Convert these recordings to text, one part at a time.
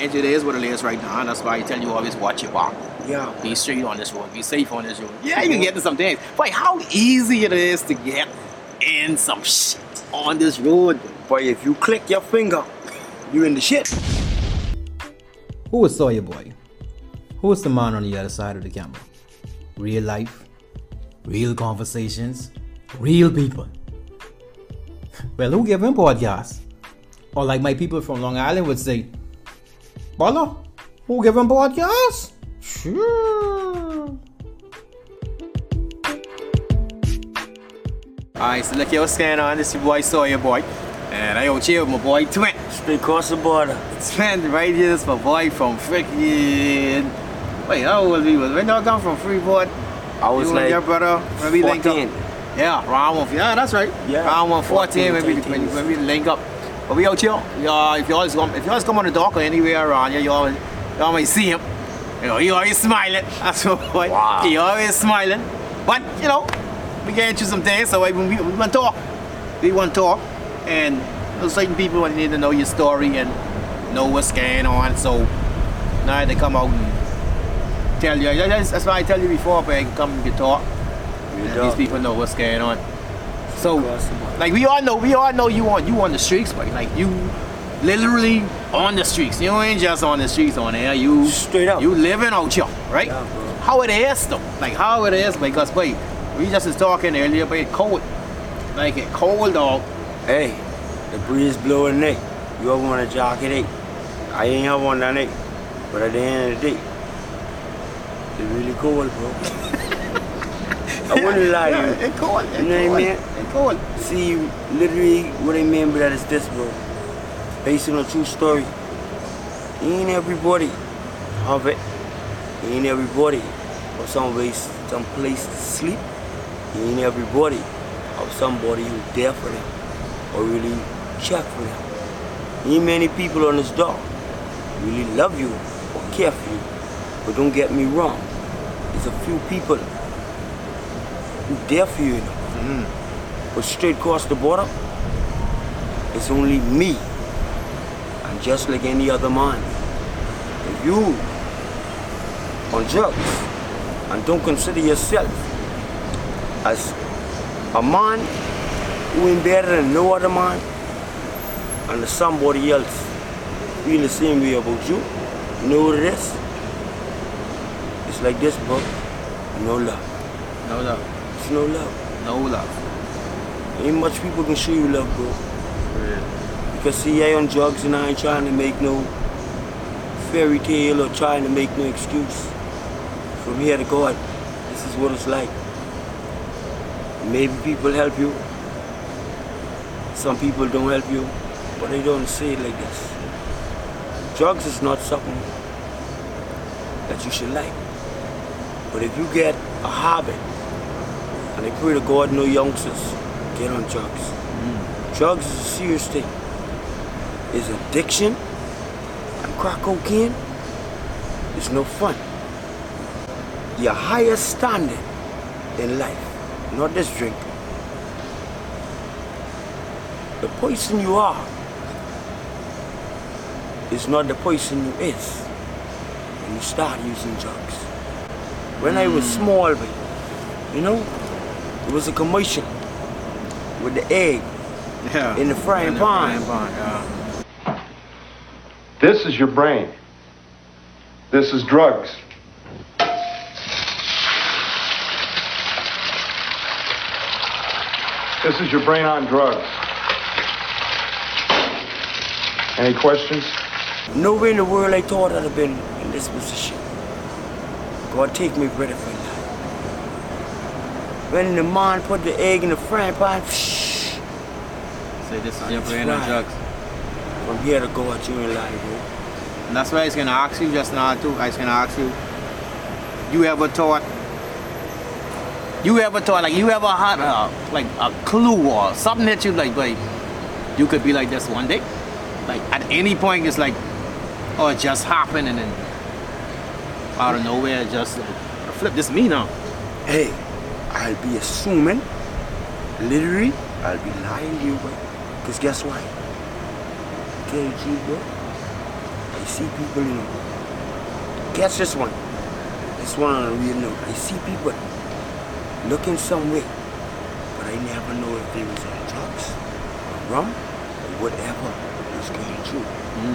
it is what it is right now. And that's why I tell you always watch your back. Yeah. Be straight on this road. Be safe on this road. Yeah, you can get into some things. But how easy it is to get in some shit on this road. But if you click your finger, you in the shit. Who is Sawyer Boy? Who is the man on the other side of the camera? Real life, real conversations, real people. Well, who gave him podcasts? Or like my people from Long Island would say, Bala, who gave him podcasts? Sure. Alright, so look here what's going on. This is your boy Sawyer Boy. And I out here with my boy Twin. Straight across the border. Twin right here is my boy from freaking... Wait, how old we was? When did I come from Freeport? I was you like your brother, when we link up. 14. Yeah, round 1. Yeah, that's right. Yeah. Round 114 14, when we link up. But we out here. If you always come on the dock or anywhere around here, you always see him. You know, he always smiling. That's my boy. Wow. He always smiling. But you know, we get into some things, so when we want to talk. We want to talk. And there's certain people need to know your story and know what's going on. So now they come out and tell you. That's why I tell you before, but I can come and talk. And these people know what's going on. So, like we all know you on the streets, but like you literally on the streets. You ain't just on the streets on there. You straight up. You living out here, right? Yeah, bro. How it is though? Like how it is because wait, we just was talking earlier, but it cold. Like it cold dog. Hey, the breeze blowing neck. You ever want a jacket, eh? I ain't have one that neck. But at the end of the day, it's really cold, bro. I wouldn't lie to you. It cold. You know what I mean? It cold. See, literally what I mean by that is this, bro. Based on a true story. Ain't everybody have it. Ain't everybody have some place to sleep. Ain't everybody have somebody who's there for them or really check for them. Ain't many people on this dog really love you or care for you. But don't get me wrong. There's a few people who there for you, you know. But straight across the border, it's only me. And just like any other man, if you on drugs and don't consider yourself as a man who ain't better than no other man, and there's somebody else feel the same way about you, you know what it is? It's like this, bro. No love. No love. It's no love. No love. Ain't much people can show you love, bro. Really? Because see, I on drugs and I ain't trying to make no fairy tale or trying to make no excuse. From here to God, this is what it's like. Maybe people help you. Some people don't help you, but they don't say it like this. Drugs is not something that you should like. But if you get a habit, and I pray to God no youngsters get on drugs. Drugs is a serious thing. It's addiction, and crack cocaine is no fun. Your highest standard in life, not this drink. The person you are is not the person you is when you start using drugs. When I was small, you know, it was a commotion with the egg in the frying pan. Yeah. This is your brain. This is drugs. This is your brain on drugs. Any questions? Nowhere in the world I thought I'd have been in this position. God take me credit for that. When the man put the egg in the frying pan, Say this is your brain on drugs. From here to God, you ain't lying, bro. And that's why I was gonna ask you just now too. I was gonna ask you, you ever thought like you ever had a clue or something that you like you could be like this one day? Like at any point it's like, oh, it just happened and then out of nowhere it just flip, this me now. Hey, I'll be assuming, literally, I'll be lying to you, bro. Because guess what? I tell you the truth, bro. I I see people, catch this one. This one on a real note. I see people looking some way, but I never know if they was on drugs, or rum, or whatever was going through.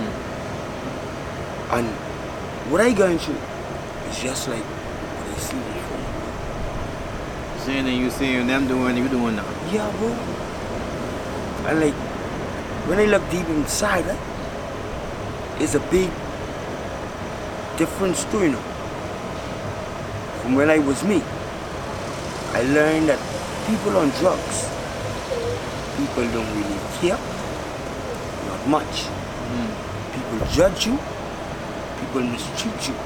And what I going through is just like what I see before. Same thing you seeing them doing, you doing now. Yeah, bro. And like, when I look deep inside, it's a big different story now. From when I was me, I learned that people on drugs, people don't really care, not much. People judge you, people mistreat you,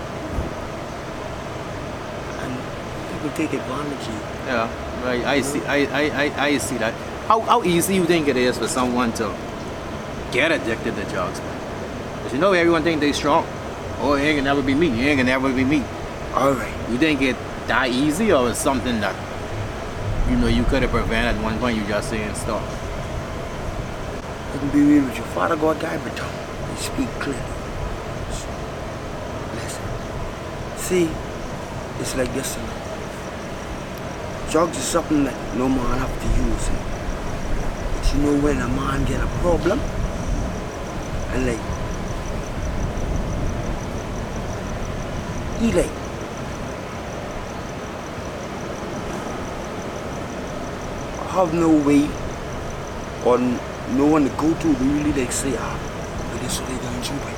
and people take advantage of you. Yeah, right. I see that. How easy you think it is for someone to get addicted to drugs, man? Because everyone think they strong. Oh, it ain't gonna never be me. It ain't gonna never be me. Alright. You think it that easy, or it's something that you could have prevented at one point? You just saying stop. I can be real with you. Father God guide me tongue. They speak clearly. Listen. See, it's like this. Drugs is something that no man have to use. But when a man get a problem, and like, he like, have no way or no one to go to really like say, but this is what they going through, boy.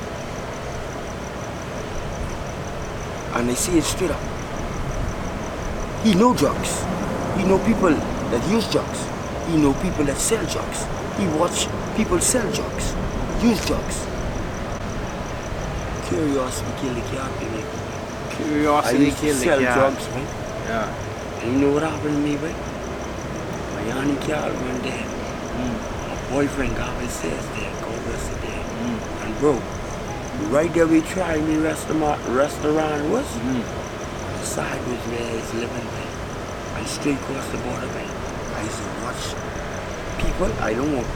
And they say it straight up. He know drugs. He know people that use drugs. He know people that sell drugs. He watch people sell drugs, use drugs. Curiosity kill the cat, baby. Curiosity I used to kill the sell cat. drugs, man. Yeah. And you know what happened to me, boy? My Yanni Cal went there. My boyfriend got his says there, go rest it there. And bro, right there we tried me restaurant was. The side was where he's living there. And straight across the border, man. I used to watch people, I don't want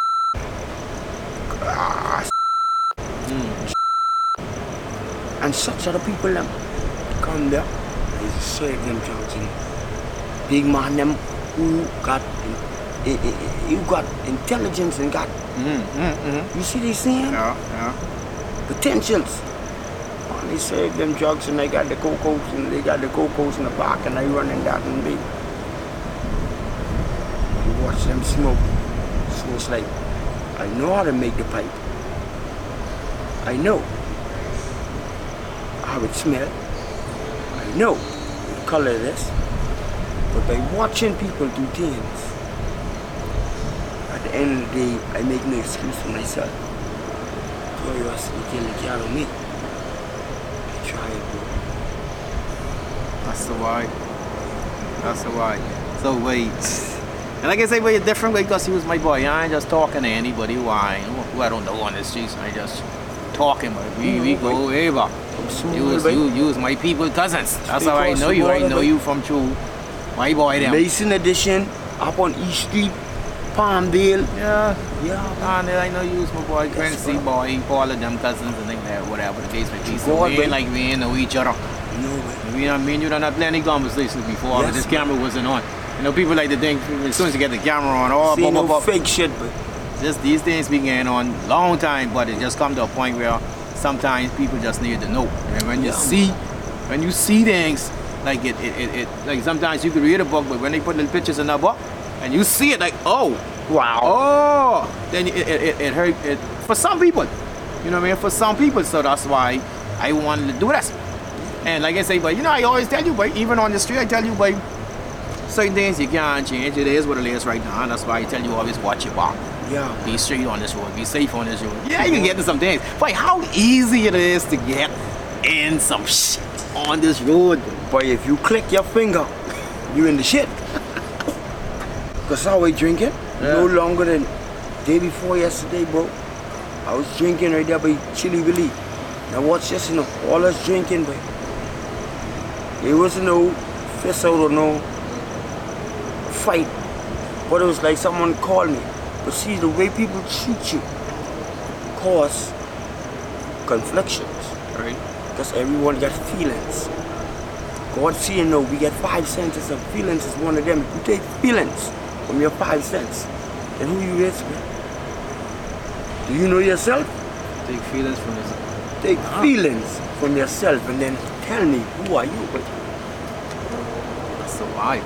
and such other people them come there. I used to serve them drugs, Big man them who got intelligence and got you see they saying? Yeah. Potentials. And they serve them drugs and they got the cocos and they got the cocos in the park and they running that and big. You watch them smoke. So it's like, I know how to make the pipe. I know how it smells. I know the color it is. But by watching people do things, at the end of the day, I make no excuse for myself. Curiosity kill the cat on me. I try it, bro. That's the why. That's the why. So wait. And like I say, we're different because he was my boy. I ain't just talking to anybody who I don't know on the streets. I just talking, but we go way back. You was my people cousins. That's how I know you. I know you from through my boy them. Mason Edition, up on East Street, Palmdale. Yeah. Yeah. And I know you was my boy, Quincy boy, all of them cousins and things like whatever the case may be. So God, we ain't like we ain't know each other. No way. Me and you done had plenty conversations before, but this camera wasn't on. People like to think as soon as you get the camera on, See no fake shit, but these things been going on long time, but it just come to a point where sometimes people just need to know. And when you see things like it like sometimes you could read a book, but when they put little pictures in that book and you see it like, oh wow, then it hurt it for some people. You know what I mean? For some people, so that's why I wanted to do this. And like I say, but I always tell you, but even on the street, I tell you, but certain things you can't change. It is what it is right now. And that's why I tell you always watch your back. yeah. Be straight on this road. Be safe on this road. Yeah, you can get into some things. But how easy it is to get in some shit on this road. But if you click your finger, you in the shit. Cause I was drinking no longer than day before yesterday, bro. I was drinking right there by Chili Willy. Now watch this, all us drinking, but there wasn't no fist out or no fight. But it was like someone called me. But see, the way people treat you, cause conflictions. Right. Because everyone got feelings. God saying no, we get 5 senses of feelings is one of them. If you take feelings from your 5 senses, then who you is, man? Do you know yourself? Take feelings from this. Take feelings from yourself and then tell me who are you, but That's so wide.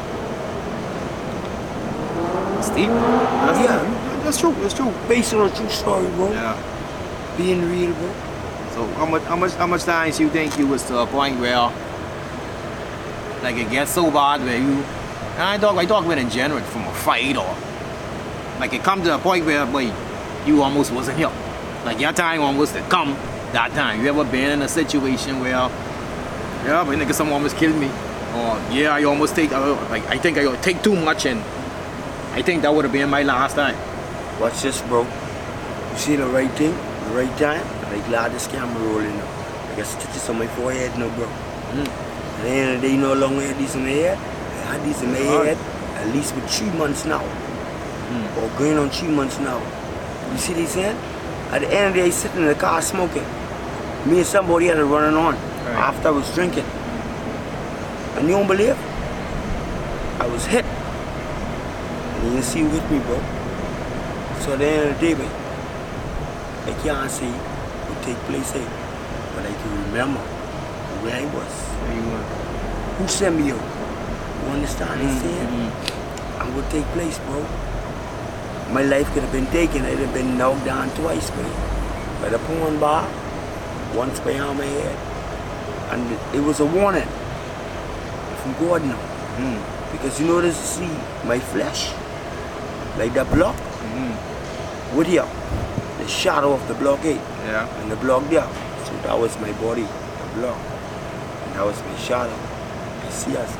It's deep. Yeah. That's true. That's true. based on a true story, bro. Yeah. Being real, bro. So how much times you think you was to a point where like it gets so bad where you and I talk about in general from a fight or like it come to a point where boy you almost wasn't here. Like your time almost to come that time. You ever been in a situation where yeah, but nigga someone almost killed me? Or yeah, I almost take like I think I take too much and I think that would have been my last time. Watch this, bro. You see the right thing, the right time, and I glad this camera rolling up. I got stitches on my forehead now, bro. At the end of the day, you no longer had these in my head. I had these in my head at least for 3 months now. Or going on 3 months now. You see these saying? At the end of the day, sitting in the car smoking. Me and somebody had it running on after I was drinking. And you don't believe? I was hit. And you didn't see who hit me, bro. So at the end of the day, man, I can't say what take place here, but I can remember where I was. Where you were. Who sent me out? You understand what I'm saying? And what take place, bro? My life could have been taken. I'd have been knocked down twice, man. By the porn bar, once behind my head. And it was a warning from God now. Because you notice, see, my flesh, like that block, with here, the shadow of the blockade, and the block there. So that was my body, the block. And that was my shadow. I see us.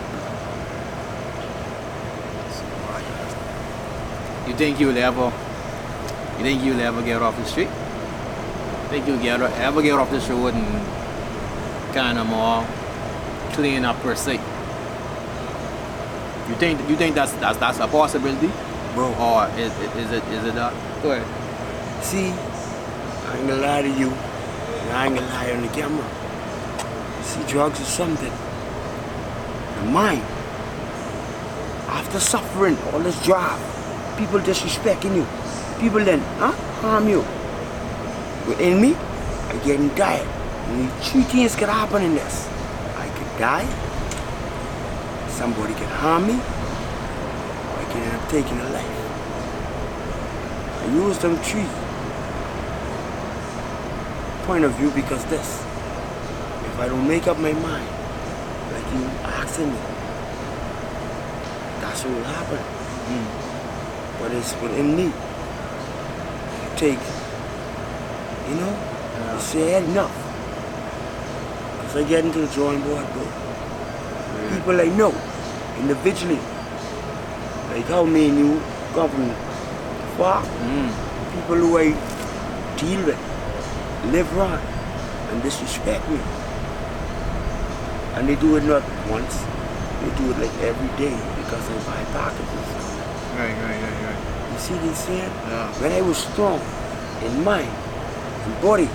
You think you'll ever get off the street? Think you'll ever get off this road and kind of more clean up per se? You think that's a possibility? Bro. Or is it that? Go ahead. See, I ain't gonna lie to you, and I ain't gonna lie on the camera. See, drugs is something. The mind, after suffering all this drive, people disrespecting you, people then harm you. But in me, I getting tired. Only 3 things could happen in this. I could die, somebody can harm me, or I can end up taking a life. I use them 3 point of view because this, if I don't make up my mind, like you asking me, that's what will happen. But it's within me. You take, you know, you say I had enough. Because I get into the drawing board, bro. People I know, individually, like how me and you come from far, people who I deal with, live around, and disrespect me. And they do it not once, they do it like every day because I buy packages. Right. You see this saying? Yeah. When I was strong in mind and body,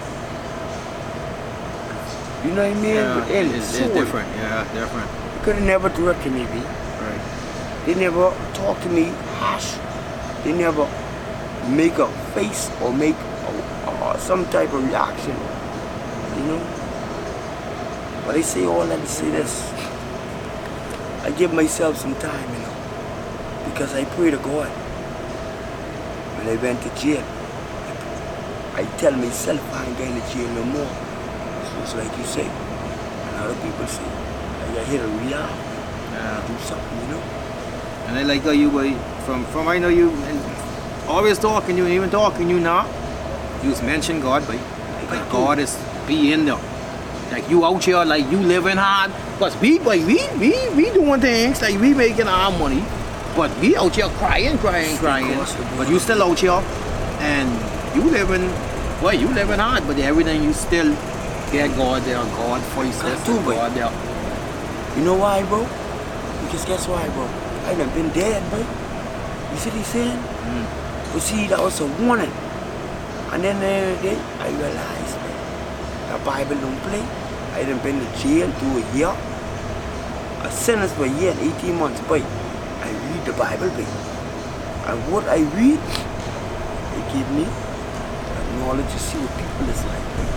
you know what I mean? Yeah, Within, it's soul. different. Yeah, different. They could have never directed me, B. Right. They never talk to me harsh. They never make a face or make some type of reaction, you know? But I say all that to say this. I give myself some time, you know, because I pray to God. When I went to jail, I tell myself I ain't going to jail no more. So it's like you say, and other people say, I got hit a real, do something, you know? And I like how you boy from I know you and always talking you, even talking you now. You just mention God, boy. Like God is be in there. Like you out here, like you living hard. Cause we doing things, like we making our money. But we out here crying. But you still out here and you living hard, but everything you still get God there, God voices, God there. You know why, bro? Because guess why, bro? I done been dead, bro. You see what he's saying? But see, that was a warning. And then the other day, I realized, man, The Bible don't play. I done been to jail 2 years. A sentence for a year and 18 months, boy. I read the Bible, boy. And what I read, they give me that knowledge to see what people is like, boy.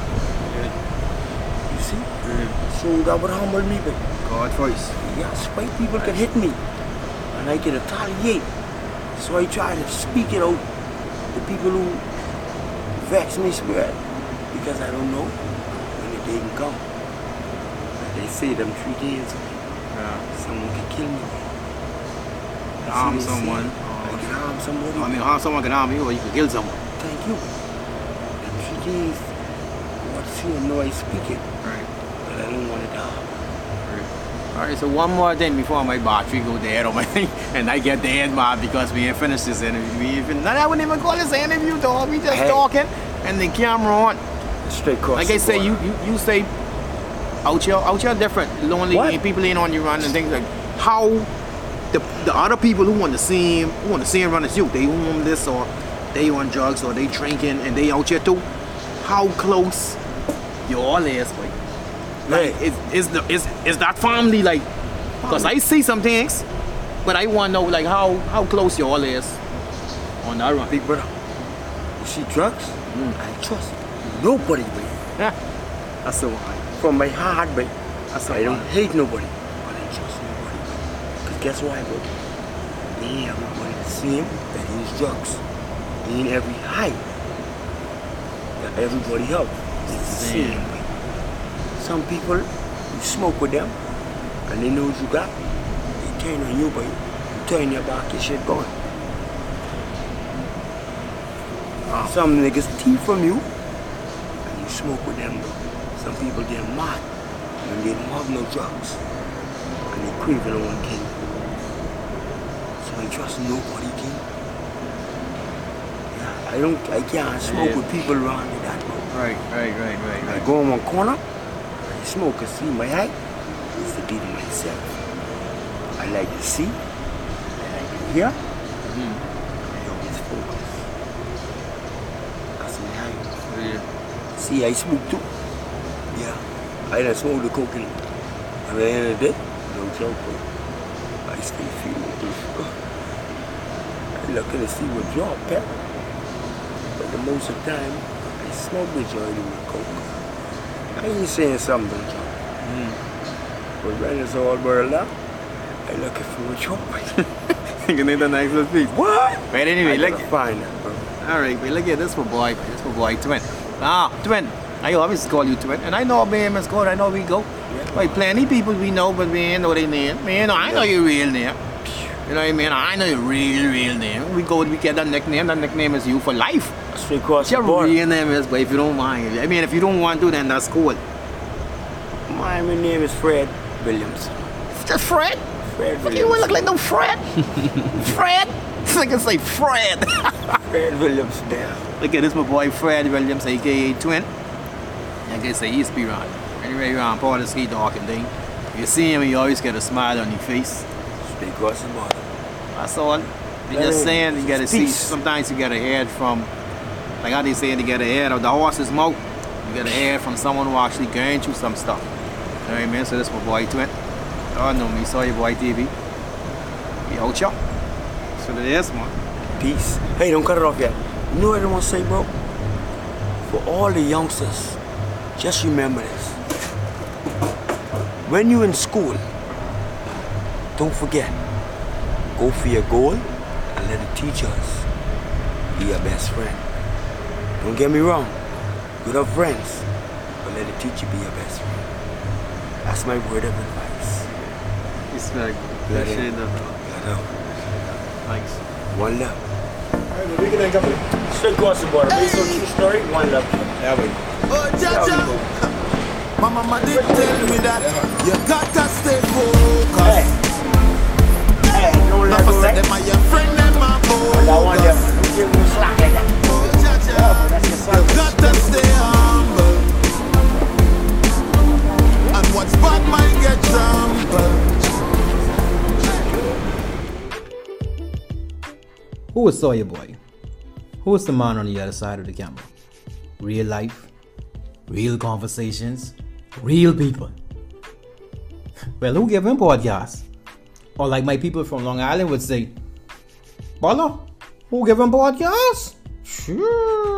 You see? So that would humble me, boy. God first. Yes, white people can hit me and I can retaliate. So I try to speak it out to people who vex me spirit because I don't know when the day can come. They say them 3 days, someone can kill me. Harm someone. I can harm somebody. I mean, harm someone can harm you, or you can kill someone. Thank you. Them 3 days, what see and know I speak it, Right. but I don't want it to harm. Alright, so one more thing before my battery go dead on my thing, and I get dead, man, because we ain't finished this interview. I wouldn't even call this an interview, dog. We just talking, and the camera on. Straight cross. Like I say, you say out here different, lonely, What? and people ain't on you run and things like how the other people who want to see him run as you, they homeless or they on drugs or they drinking and they out here too. How close you all is, like. Like, is that family like? Because I see some things, but I want to know like how close you all is on that run. Big brother, you see drugs? I trust nobody, baby. Yeah, that's the one. From my heart, baby. That's the I don't one. hate nobody, but I trust nobody, baby. Because guess why, bro? They ain't everybody the same that use drugs. They ain't every high that everybody help. It's the same, baby. Some people, you smoke with them, and they know what you got. They turn on you, baby. You turn your back, your shit gone. Some niggas thief from you, and you smoke with them, bro. Some people get mad when they don't have no drugs, and they craving on one king. So I trust nobody, king. Yeah, I can't smoke with people around me that, bro. Right. I go in one corner, I smoke and see my height, is to be to myself. I like to see, I like to hear, I always focus. That's my height. See, I smoke too. Yeah, I done smoke the cocaine. At the end of the day, no joke, bro. I still feel it. I look to see what drop, pep. But the most of the time, I smoke majority with coke. I ain't saying something don't drop. But when it's all burned up, I looking for a drop. You need the next piece. What? But anyway, I look. gotta find that, bro. Alright, but look at this for boy. This for boy Twin. Twin. I always call you Twin, and I know our name is good. I know we go. Like plenty people we know, but we ain't know their name. Man, I know your real name. You know what I mean? I know your real name. We get that nickname. That nickname is you for life. Straight across the Your border. real name is, but if you don't mind, I mean, if you don't want to, then that's cool. My name is Fred Williams. Just Fred. Fred Look, you Williams. look like no Fred. Fred. I can say Fred. Fred Williams there. Look at this, my boy Fred Williams, aka Twin. I guess he used to be around. Anyway, around part of the ski talking thing. You see him, you always get a smile on your face. Straight across the border. That's all. You're just saying you gotta see. Sometimes you gotta hear it from, like how they say, you gotta hear it of the horse's mouth. You gotta hear it from someone who actually going through some stuff. You know what I mean? So this my boy Twin. Oh no, me saw your boy TV. We out ya. So that is, man. Peace. Hey, don't cut it off yet. You know what I want to say, bro? For all the youngsters, just remember this. When you're in school, don't forget, go for your goal and let the teachers be your best friend. Don't get me wrong, good have friends, but let the teacher be your best friend. That's my word of advice. Respect. Let Appreciate it- that. Let out. Thanks. One love. Straight across the border, based on true story, one love. Yeah, wait. Oh, Jaja. My mama did tell me that you gotta stay focused. Hey, don't Not let for go. them are your friend, them are I want them. bogus. Don't give me slack like that. Oh, Jaja. That's your son. You gotta stay humble. And what's bad might get trampled. Who was Sawyer Boy? Who was the man on the other side of the camera? Real life, real conversations, real people. Well, who gave him podcasts? Or like my people from Long Island would say, Bala, who gave him podcasts? Sure.